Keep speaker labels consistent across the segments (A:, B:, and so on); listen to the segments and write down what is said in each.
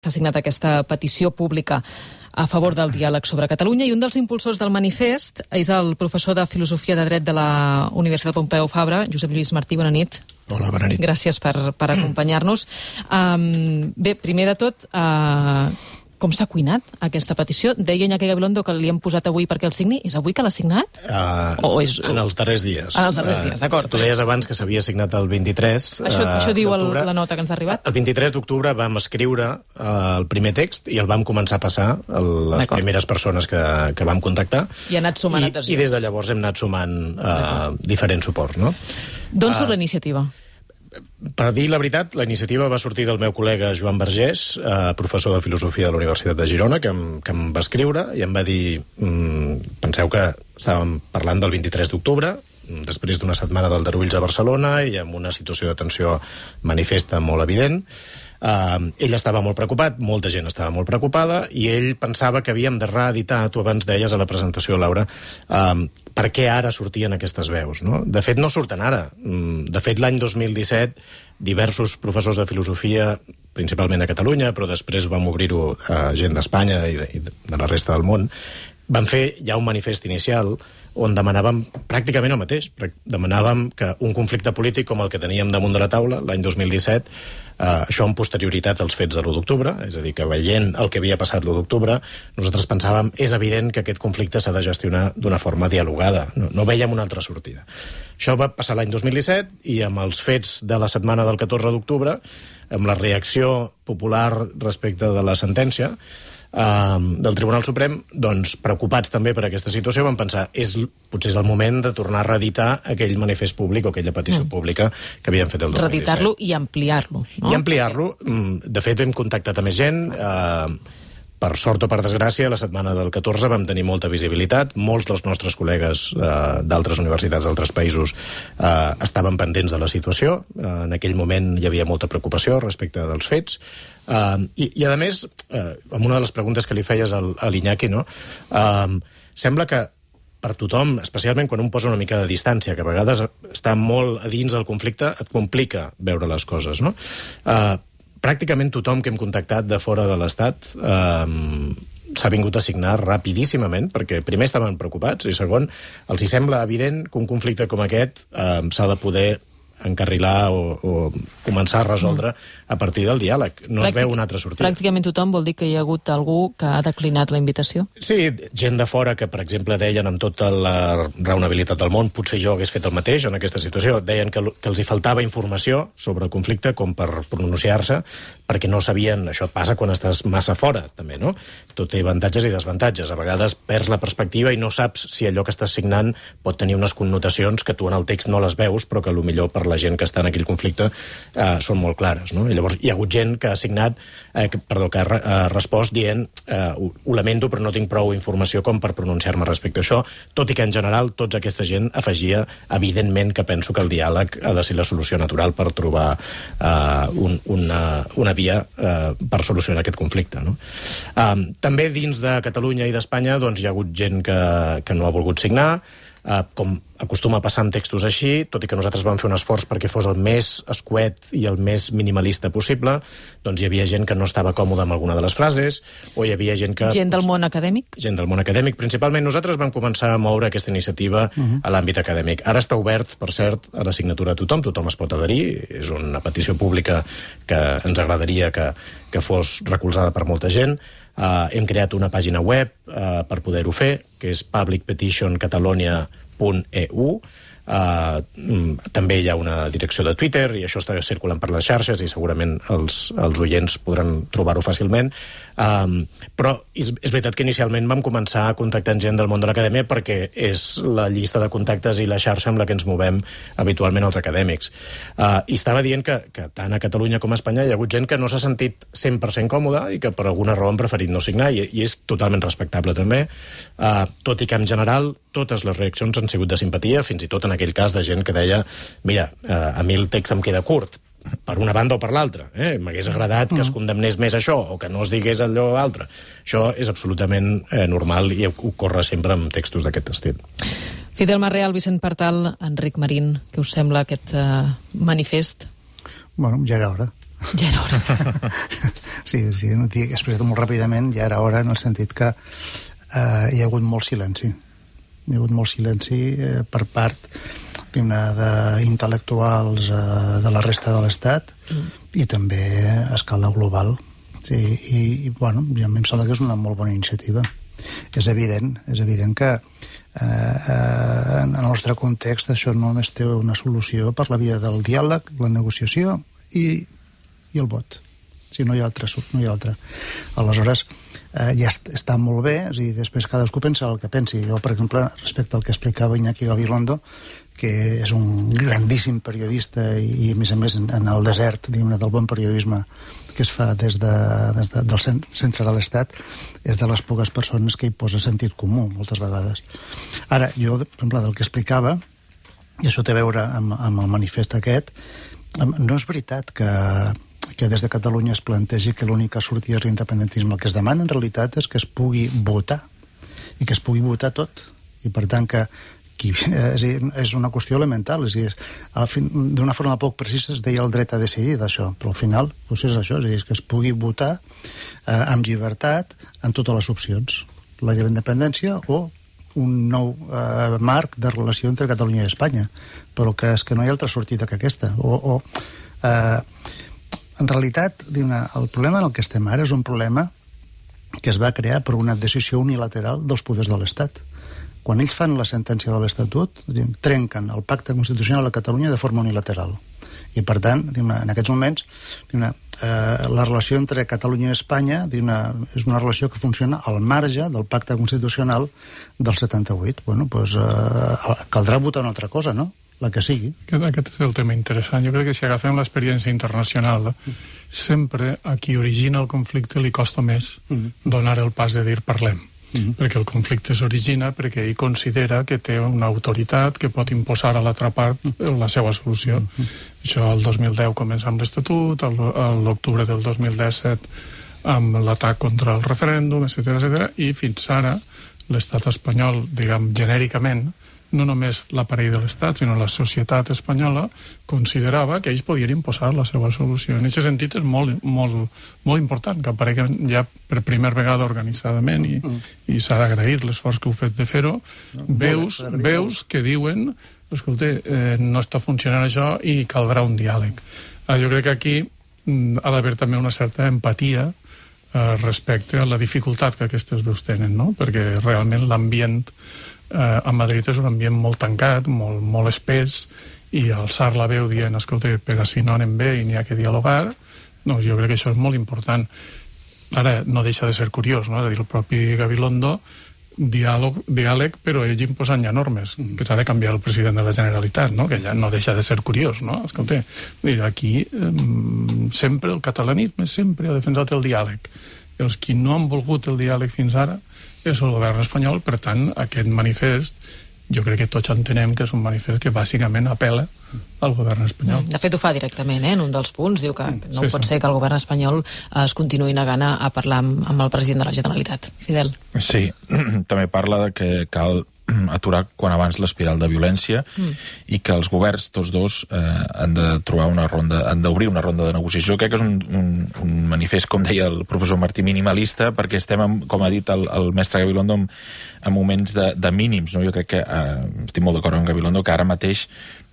A: S'ha signat aquesta petició pública a favor del diàleg sobre Catalunya i un dels impulsors del manifest és el professor de Filosofia de Dret de la Universitat Pompeu Fabra, Josep Lluís Martí, bona nit.
B: Hola, bona nit.
A: Gràcies per acompanyar-nos. Bé, primer de tot, com s'ha cuinat aquesta petició? Deia Iñaki Gabilondo que li hem posat avui perquè el signi. És avui que l'ha signat?
B: En els darrers dies.
A: En els darrers dies, d'acord.
B: Tu deies abans que s'havia signat el 23
A: Això diu
B: d'octubre.
A: la nota que ens ha arribat?
B: El 23 d'octubre vam escriure el primer text i el vam començar a passar a les primeres persones que vam contactar.
A: I ha anat sumant adhesions.
B: I des de llavors hem anat sumant diferents suports, no?
A: D'on surt la iniciativa?
B: Per dir la veritat, la iniciativa va sortir del meu col·lega Joan Vergés, professor de Filosofia de la Universitat de Girona, que em va escriure i em va dir penseu que estàvem parlant del 23 d'octubre, després d'una setmana d'aldarulls a Barcelona i amb una situació de tensió manifesta molt evident. Ell estava molt preocupat, molta gent estava molt preocupada, i ell pensava que havíem de reeditar, tu abans deies a la presentació, Laura, per què ara sortien aquestes veus, no? De fet, no surten ara. De fet, l'any 2017, diversos professors de filosofia, principalment de Catalunya, però després vam obrir-ho a gent d'Espanya i de la resta del món, van fer ja un manifest inicial on demanàvem pràcticament el mateix. Demanàvem que un conflicte polític com el que teníem damunt de la taula l'any 2017, això en posterioritat als fets de l'1 d'octubre, és a dir, que veient el que havia passat l'1 d'octubre, nosaltres pensàvem, és evident que aquest conflicte s'ha de gestionar d'una forma dialogada. No veiem una altra sortida. Això va passar l'any 2017 i amb els fets de la setmana del 14 d'octubre, amb la reacció popular respecte de la sentència del Tribunal Suprem, doncs, preocupats també per aquesta situació, vam pensar, potser és el moment de tornar a reeditar aquell manifest públic o aquella petició pública que havíem fet el 2017.
A: Reeditar-lo i ampliar-lo, no?
B: I ampliar-lo. De fet, hem contactat a més gent. Per sort o per desgràcia, la setmana del 14 vam tenir molta visibilitat. Molts dels nostres col·legues d'altres universitats d'altres països estaven pendents de la situació. En aquell moment hi havia molta preocupació respecte dels fets. I a més, amb una de les preguntes que li feies a l'Iñaki, no? Sembla que per tothom, especialment quan un posa una mica de distància, que a vegades està molt a dins del conflicte, et complica veure les coses, no? Pràcticament tothom que hem contactat de fora de l'Estat s'ha vingut a signar rapidíssimament, perquè primer estaven preocupats i segon, els hi sembla evident que un conflicte com aquest s'ha de poder encarrilar o començar a resoldre a partir del diàleg. No es veu una altra sortida.
A: Pràcticament tothom vol dir que hi ha hagut algú que ha declinat la invitació?
B: Sí, gent de fora que, per exemple, deien amb tota la raonabilitat del món, potser jo hagués fet el mateix en aquesta situació, deien que els hi faltava informació sobre el conflicte com per pronunciar-se, perquè no sabien, això passa quan estàs massa fora, també, no? Tot té avantatges i desavantatges. A vegades perds la perspectiva i no saps si allò que estàs signant pot tenir unes connotacions que tu en el text no les veus, però que potser per la gent que està en aquell conflicte són molt clares, no? I llavors hi ha hagut gent que ha signat, que ha respost dient ho lamento però no tinc prou informació com per pronunciar-me respecte a això, tot i que en general tota aquesta gent afegia evidentment que penso que el diàleg ha de ser la solució natural per trobar una via per solucionar aquest conflicte, no? També dins de Catalunya i d'Espanya doncs, hi ha hagut gent que no ha volgut signar, com acostuma a passar amb textos així, tot i que nosaltres vam fer un esforç perquè fos el més escuet i el més minimalista possible, doncs hi havia gent que no estava còmoda amb alguna de les frases, o hi havia gent que...
A: Gent del món acadèmic?
B: Gent del món acadèmic, principalment. Nosaltres vam començar a moure aquesta iniciativa a l'àmbit acadèmic. Ara està obert, per cert, a la signatura de tothom es pot adherir, és una petició pública que ens agradaria que fos recolzada per molta gent. Hem creat una pàgina web per poder-ho fer, que és publicpetitioncatalonia.eu. També hi ha una direcció de Twitter i això està circulant per les xarxes i segurament els oients podran trobar-ho fàcilment. Però és veritat que inicialment vam començar a contactar gent del món de l'acadèmia perquè és la llista de contactes i la xarxa amb la que ens movem habitualment els acadèmics. I estava dient que tant a Catalunya com a Espanya hi ha hagut gent que no s'ha sentit 100% còmoda i que per alguna raó han preferit no signar i és totalment respectable també, tot i que en general totes les reaccions han sigut de simpatia, fins i tot en aquell cas de gent que deia mira, a mi el text em queda curt, per una banda o per l'altra. M'hagués agradat que es condemnés més això o que no es digués allò altre. Això és absolutament normal i ocorre sempre amb textos d'aquest estil.
A: Fidel Marreal, Vicent Partal, Enric Marín, què us sembla aquest manifest?
C: Bueno, ja era hora.
A: Ja era hora.
C: Sí, he explicat molt ràpidament, ja era hora, en el sentit que hi ha hagut molt silenci. Hi ha hagut molt silenci per part d'intel·lectuals de la resta de l'Estat i també a escala global. Sí, i bueno, a mi em sembla que és una molt bona iniciativa. És evident que en el nostre context això només té una solució per la via del diàleg, la negociació i el vot. Si no hi ha altra. Aleshores, ja està molt bé, és a dir, després cadascú pensa el que pensi. Jo, per exemple, respecte al que explicava Iñaki Gabilondo, que és un grandíssim periodista i a més, en el desert del bon periodisme que es fa des del centre de l'Estat, és de les poques persones que hi posa sentit comú, moltes vegades. Ara, jo, per exemple, del que explicava, i això té a veure amb el manifest aquest, no és veritat que des de Catalunya es plantegi que l'única sortida és l'independentisme. El que es demana, en realitat, és que es pugui votar, i que es pugui votar tot. I, per tant, que és una qüestió elemental, és a dir, d'una forma poc precisa es deia el dret a decidir d'això, però al final és això, és a dir, que es pugui votar amb llibertat en totes les opcions, la de la independència o un nou marc de relació entre Catalunya i Espanya, però que és que no hi ha altra sortida que aquesta. En realitat, el problema en el que estem ara és un problema que es va crear per una decisió unilateral dels poders de l'Estat. Quan ells fan la sentència de l'Estatut, trenquen el pacte constitucional a Catalunya de forma unilateral. I, per tant, en aquests moments, la relació entre Catalunya i Espanya és una relació que funciona al marge del pacte constitucional del 78. Bueno, doncs caldrà votar una altra cosa, no? La que sigui.
D: Aquest és el tema interessant. Jo crec que si agafem l'experiència internacional, sempre a qui origina el conflicte li costa més donar el pas de dir parlem. Perquè el conflicte s'origina perquè ell considera que té una autoritat que pot imposar a l'altra part la seva solució. Això el 2010 comença amb l'Estatut, l'octubre del 2017 amb l'atac contra el referèndum, etc. I fins ara l'estat espanyol, diguem, genèricament, no només l'aparell de l'Estat, sinó la societat espanyola considerava que ells podien imposar la seva solució. En aquest sentit és molt important que apareguen ja per primera vegada organitzadament i s'ha d'agrair l'esforç que heu fet de fer-ho. Veus que diuen, escolta, no està funcionant això i caldrà un diàleg. Jo crec que aquí ha d'haver també una certa empatia respecte a la dificultat que aquestes veus tenen, no? Perquè realment l'ambient a Madrid és un ambient molt tancat, molt espès, i alçar la veu dient, escolta, per així no anem bé i n'hi ha que dialogar, doncs jo crec que això és molt important. Ara, no deixa de ser curiós, no? És a dir, el propi Gabilondo, diàleg, però ell imposant ja normes, que s'ha de canviar el president de la Generalitat, no? Que ja no deixa de ser curiós, no? Escolta, aquí sempre el catalanisme sempre ha defensat el diàleg. Els qui no han volgut el diàleg fins ara és el govern espanyol, per tant, aquest manifest, jo crec que tots entenem que és un manifest que bàsicament apel·la al govern espanyol.
A: De fet, ho fa directament, en un dels punts, diu que no pot ser que el govern espanyol es continuï negant a parlar amb el president de la Generalitat. Fidel.
E: Sí, també parla de que cal aturar quan abans l'espiral de violència i que els governs, tots dos, han de trobar han d'obrir una ronda de negociació. Crec que és un manifest, com deia el professor Martí, minimalista, perquè estem, com ha dit el mestre Gabilondo, en moments de mínims, no? Jo crec que estic molt d'acord amb Gabilondo, que ara mateix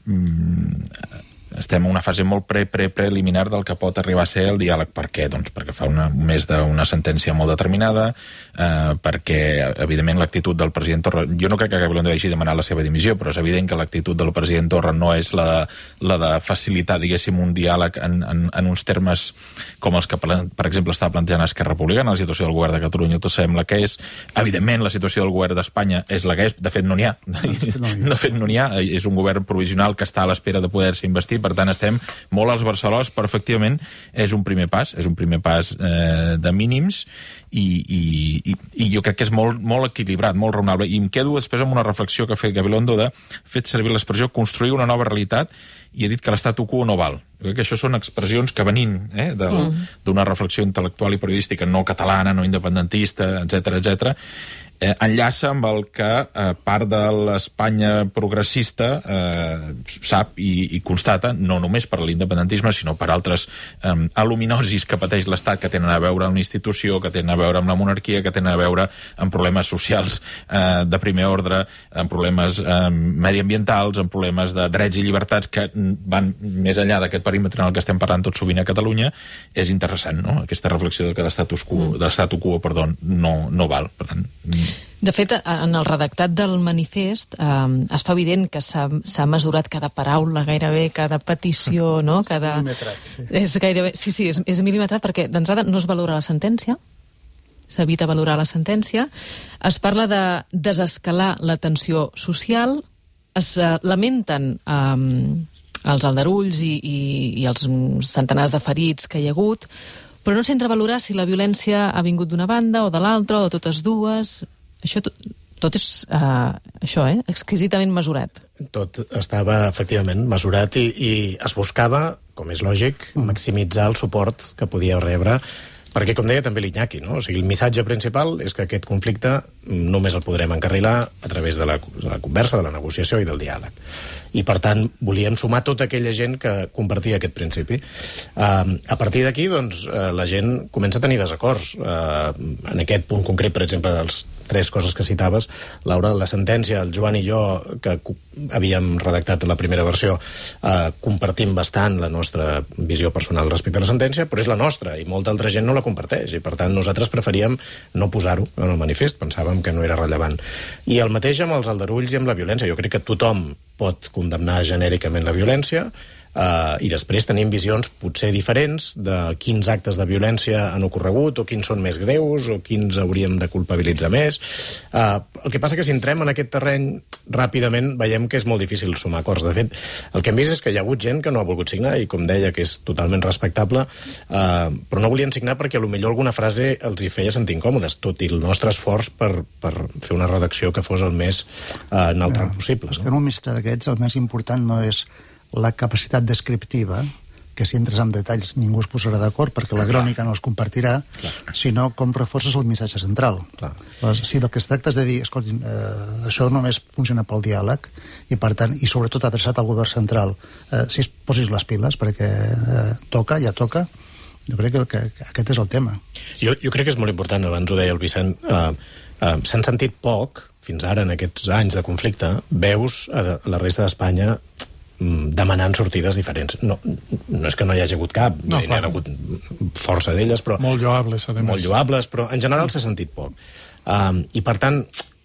E: estem en una fase molt preliminar del que pot arribar a ser el diàleg. Per què? Doncs perquè fa un mes d'una sentència molt determinada, perquè, evidentment, l'actitud del president Torra... Jo no crec que Gabilondo hagi demanat la seva dimissió, però és evident que l'actitud del president Torra no és la de facilitar, diguéssim, un diàleg en uns termes com els que, per exemple, està plantejant Esquerra Republicana. La situació del govern de Catalunya tot sembla que és. Evidentment, la situació del govern d'Espanya és la que és. De fet, no n'hi ha. De fet, no n'hi ha. És un govern provisional que està a l'espera de poder-se investir. Per tant, estem molt als barcelols, però efectivament és un primer pas de mínims i jo crec que és molt equilibrat, molt raonable. I em quedo després amb una reflexió que ha fet Gabilondo de fet servir l'expressió construir una nova realitat i ha dit que l'statu quo no val. Jo crec que això són expressions que venint d'una reflexió intel·lectual i periodística no catalana, no independentista, etc, enllaça amb el que part de l'Espanya progressista sap i constata, no només per l'independentisme, sinó per altres aluminosis que pateix l'Estat, que tenen a veure amb la institució, que tenen a veure amb la monarquia, que tenen a veure amb problemes socials de primer ordre, amb problemes mediambientals, amb problemes de drets i llibertats que van més enllà d'aquest perímetre en el que estem parlant tot sovint a Catalunya. És interessant, no?, aquesta reflexió de que l'statu quo no val. Per tant...
A: De fet, en el redactat del manifest es fa evident que s'ha mesurat cada paraula gairebé, cada petició, no?
C: Milimetrat, sí.
A: És gairebé... Sí, és milimetrat perquè d'entrada no es valora la sentència, s'evita valorar la sentència, es parla de desescalar la tensió social, es lamenten els aldarulls i els centenars de ferits que hi ha hagut, però no s'entra a valorar si la violència ha vingut d'una banda o de l'altra o de totes dues. Això tot és exquisidament mesurat.
B: Tot estava, efectivament, mesurat i es buscava, com és lògic, maximitzar el suport que podia rebre, perquè, com deia també l'Iñaki, no? O sigui, el missatge principal és que aquest conflicte només el podrem encarrilar a través de la conversa, de la negociació i del diàleg. I, per tant, volien sumar tota aquella gent que compartia aquest principi. A partir d'aquí, doncs, la gent comença a tenir desacords. En aquest punt concret, per exemple, dels 3 coses que citaves, Laura, la sentència, el Joan i jo, que havíem redactat la primera versió, compartim bastant la nostra visió personal respecte a la sentència, però és la nostra, i molta altra gent no la comparteix, i per tant nosaltres preferíem no posar-ho en el manifest, pensàvem que no era rellevant. I el mateix amb els aldarulls i amb la violència. Jo crec que tothom pot condemnar genèricament la violència, i després tenim visions potser diferents de quins actes de violència han ocorregut o quins són més greus o quins hauríem de culpabilitzar més. El que passa que si entrem en aquest terreny ràpidament veiem que és molt difícil sumar acords. De fet, el que hem vist és que hi ha hagut gent que no ha volgut signar i, com deia, que és totalment respectable, però no volien signar perquè potser alguna frase els hi feia sentir incòmodes, tot i el nostre esforç per fer una redacció que fos el més neutral possible.
C: És que en un missatge d'aquests el més important no és la capacitat descriptiva, que si entres en detalls ningú es posarà d'acord perquè la crònica no els compartirà, sinó com reforces el missatge central. Si del que es tracta és de dir, escoltin, això només funciona pel diàleg, i per tant, i sobretot adreçat al govern central, si es posis les piles, perquè toca, ja toca. Jo crec que aquest és el tema.
B: Jo crec que és molt important, abans ho deia el Vicent, s'han sentit poc, fins ara en aquests anys de conflicte, veus a la resta d'Espanya demanant sortides diferents. No és que no hi hagi hagut cap, n'hi ha hagut força d'elles, però...
D: Molt lloables, a més.
B: Molt lloables, però en general s'ha sentit poc. I per tant,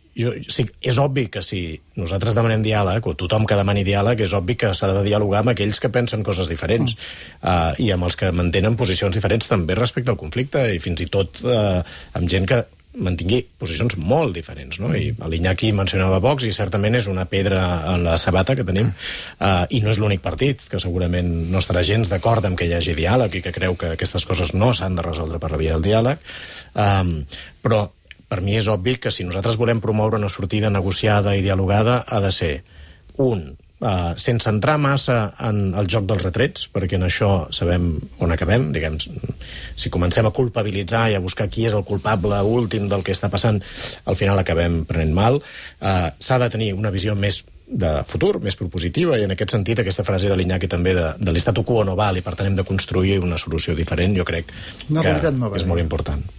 B: és obvi que si nosaltres demanem diàleg, o tothom que demani diàleg, és obvi que s'ha de dialogar amb aquells que pensen coses diferents, i amb els que mantenen posicions diferents també respecte al conflicte, i fins i tot amb gent que mantingui posicions molt diferents, no? I l'Iñaki mencionava Vox, i certament és una pedra en la sabata que tenim, i no és l'únic partit que segurament no estarà gens d'acord amb que hi hagi diàleg i que creu que aquestes coses no s'han de resoldre per la via del diàleg, però per mi és obvi que si nosaltres volem promoure una sortida negociada i dialogada ha de ser, sense entrar massa en el joc dels retrets, perquè en això sabem on acabem, diguem, si comencem a culpabilitzar i a buscar qui és el culpable últim del que està passant, al final acabem prenent mal. S'ha de tenir una visió més de futur, més propositiva, i en aquest sentit aquesta frase de l'Iñaki també de l'estatu quo no val i per tant hem de construir una solució diferent, jo crec que és molt important.